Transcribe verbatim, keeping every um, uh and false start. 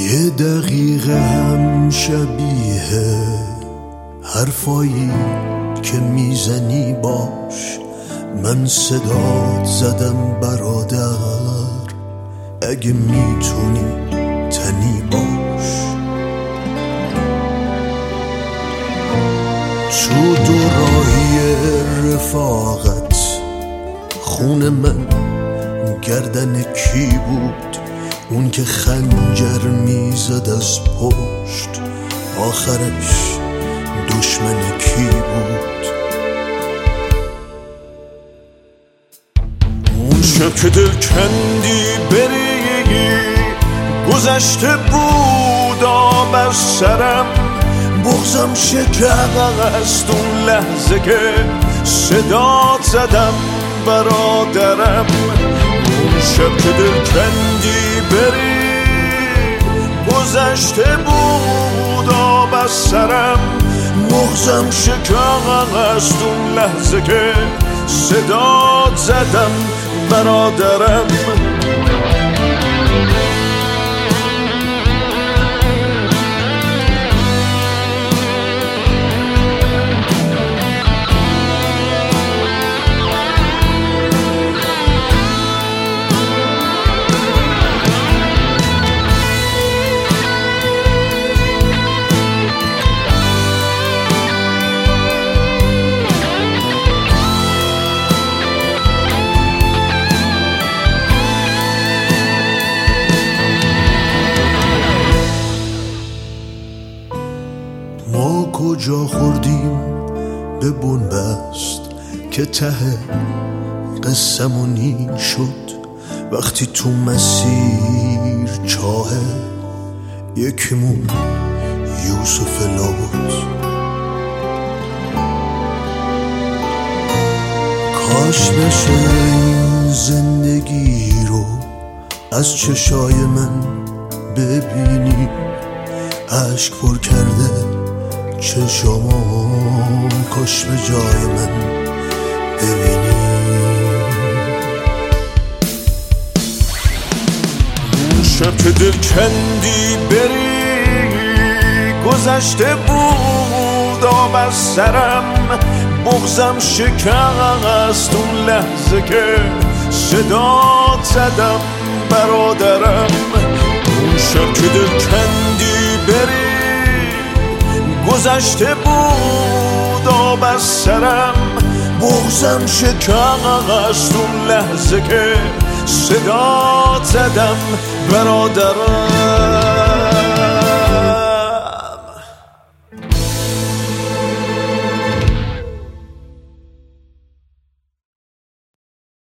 یه دقیقه هم شبیه حرفایی که میزنی باش. من صدات زدم برادر، اگه میتونی تنی باش. تو دوراهی رفاقت خون من گردن کی بود؟ اون که خنجر میزد از پشت آخرش دشمن کی بود؟ اون شب که دل کندی بری گذشته بود آب از سرم، بغضم شکست اون لحظه که صدات زدم برادرم. اون شب که دل کندی بری گذشته بود آب از سرم، بغضم شکست اون لحظه که صدات زدم برادرم. ما کجا خوردیم به بنبست که ته قصمون این شد؟ وقتی تو مسیر چاه یکیمون یوسف لا بود. کاش بشه این زندگی رو از چشای من ببینی، عشق پر کرده چشامو، کاش به جای من ببینی. اون شب که دل کندی بری گذشته بود آب از سرم، بغضم شکست اون لحظه که صدات زدم برادرم. اون شب که دل کندی بری گذشته بود آب از سرم، بغضم شکست اون لحظه که صدات زدم برادرم.